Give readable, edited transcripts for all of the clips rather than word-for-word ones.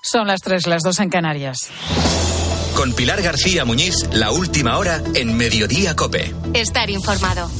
Son las 3, las 2 en Canarias. Con Pilar García Muñiz, la última hora en Mediodía COPE. Estar informado.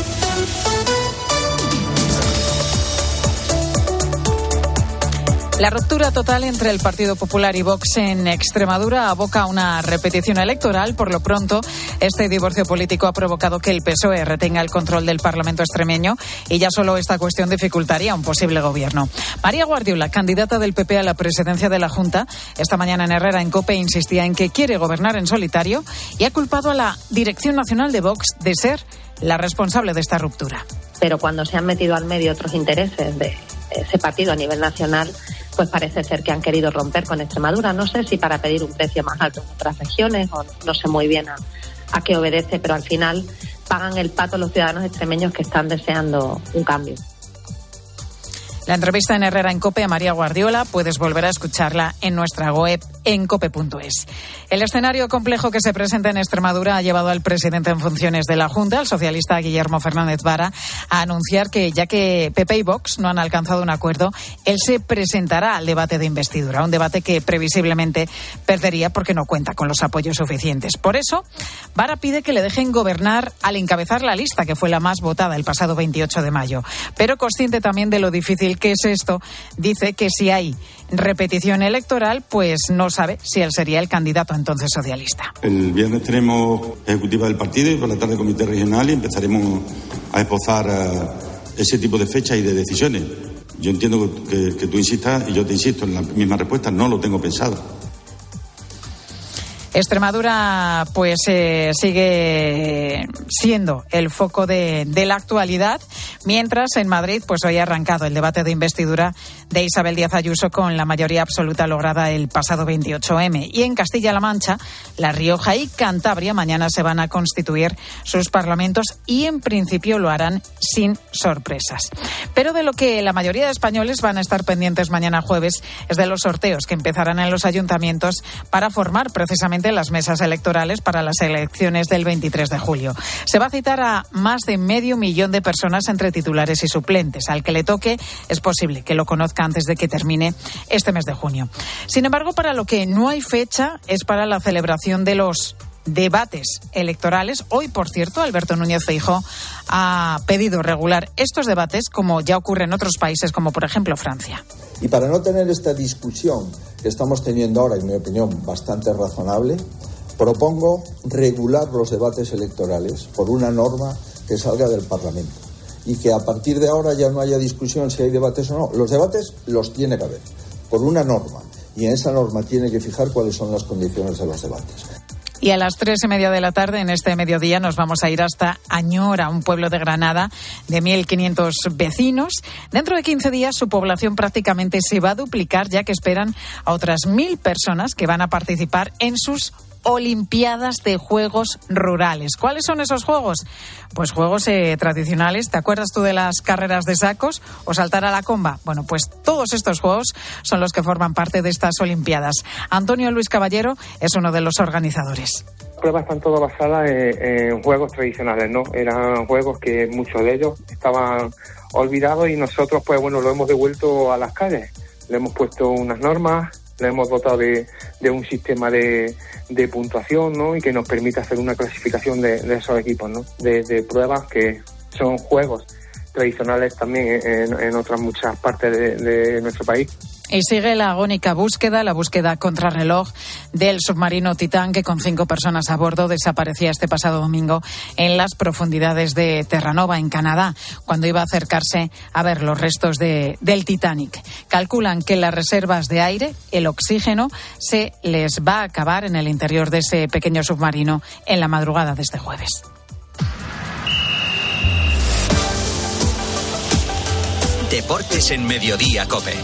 La ruptura total entre el Partido Popular y Vox en Extremadura aboca a una repetición electoral. Por lo pronto, este divorcio político ha provocado que el PSOE retenga el control del Parlamento extremeño y ya solo esta cuestión dificultaría un posible gobierno. María Guardiola, candidata del PP a la presidencia de la Junta, esta mañana en Herrera, en COPE, insistía en que quiere gobernar en solitario y ha culpado a la Dirección Nacional de Vox de ser la responsable de esta ruptura. Pero cuando se han metido al medio otros intereses de ese partido a nivel nacional, pues parece ser que han querido romper con Extremadura. No sé si para pedir un precio más alto en otras regiones o no sé muy bien a qué obedece, pero al final pagan el pato los ciudadanos extremeños que están deseando un cambio. La entrevista en Herrera en COPE a María Guardiola puedes volver a escucharla en nuestra web en cope.es. El escenario complejo que se presenta en Extremadura ha llevado al presidente en funciones de la Junta, el socialista Guillermo Fernández Vara, a anunciar que, ya que PP y Vox no han alcanzado un acuerdo, él se presentará al debate de investidura, un debate que previsiblemente perdería porque no cuenta con los apoyos suficientes. Por eso, Vara pide que le dejen gobernar al encabezar la lista, que fue la más votada el pasado 28 de mayo. Pero consciente también de lo difícil que es esto, dice que si hay repetición electoral, pues no sabe si él sería el candidato entonces socialista. El viernes tenemos ejecutiva del partido y por la tarde comité regional y empezaremos a esbozar ese tipo de fechas y de decisiones. Yo entiendo que tú insistas y yo te insisto en la misma respuesta, no lo tengo pensado. Extremadura pues sigue siendo el foco de la actualidad, mientras en Madrid pues hoy ha arrancado el debate de investidura de Isabel Díaz Ayuso con la mayoría absoluta lograda el pasado 28M. Y en Castilla-La Mancha, La Rioja y Cantabria mañana se van a constituir sus parlamentos y en principio lo harán sin sorpresas. Pero de lo que la mayoría de españoles van a estar pendientes mañana jueves es de los sorteos que empezarán en los ayuntamientos para formar precisamente las mesas electorales para las elecciones del 23 de julio. Se va a citar a más de 500.000 de personas entre titulares y suplentes. Al que le toque es posible que lo conozca antes de que termine este mes de junio. Sin embargo, para lo que no hay fecha es para la celebración de los debates electorales. Hoy, por cierto, Alberto Núñez Feijóo ha pedido regular estos debates, como ya ocurre en otros países, como por ejemplo Francia. Y para no tener esta discusión que estamos teniendo ahora, en mi opinión, bastante razonable, propongo regular los debates electorales por una norma que salga del Parlamento y que a partir de ahora ya no haya discusión si hay debates o no. Los debates los tiene que haber por una norma y en esa norma tiene que fijar cuáles son las condiciones de los debates. Y a las 3:30 de la tarde, en este mediodía, nos vamos a ir hasta Añora, un pueblo de Granada de 1.500 vecinos. Dentro de 15 días su población prácticamente se va a duplicar, ya que esperan a otras 1.000 personas que van a participar en sus Olimpiadas de Juegos Rurales. ¿Cuáles son esos juegos? Pues juegos tradicionales. ¿Te acuerdas tú de las carreras de sacos o saltar a la comba? Bueno, pues todos estos juegos son los que forman parte de estas Olimpiadas. Antonio Luis Caballero es uno de los organizadores. Las pruebas están todas basadas en juegos tradicionales, ¿no? Eran juegos que muchos de ellos estaban olvidados y nosotros, pues bueno, lo hemos devuelto a las calles. Le hemos puesto unas normas, le hemos dotado de un sistema de puntuación, ¿no? Y que nos permite hacer una clasificación de esos equipos, ¿no? De pruebas que son juegos tradicionales también en otras muchas partes de nuestro país. Y sigue la agónica búsqueda, la búsqueda contrarreloj del submarino Titán, que con 5 personas a bordo desaparecía este pasado domingo en las profundidades de Terranova, en Canadá, cuando iba a acercarse a ver los restos del Titanic. Calculan que las reservas de aire, el oxígeno, se les va a acabar en el interior de ese pequeño submarino en la madrugada de este jueves. Deportes en Mediodía COPE.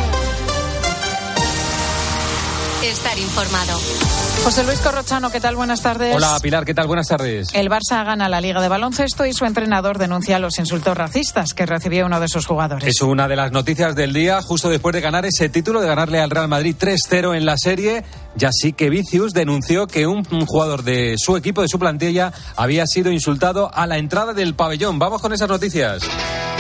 Estar informado. José Luis Corrochano, ¿qué tal? Buenas tardes. Hola, Pilar, ¿qué tal? Buenas tardes. El Barça gana la Liga de Baloncesto y su entrenador denuncia los insultos racistas que recibió uno de sus jugadores. Es una de las noticias del día, justo después de ganar ese título, de ganarle al Real Madrid 3-0 en la serie. Jasike Vicius denunció que un jugador de su equipo, de su plantilla, había sido insultado a la entrada del pabellón. Vamos con esas noticias.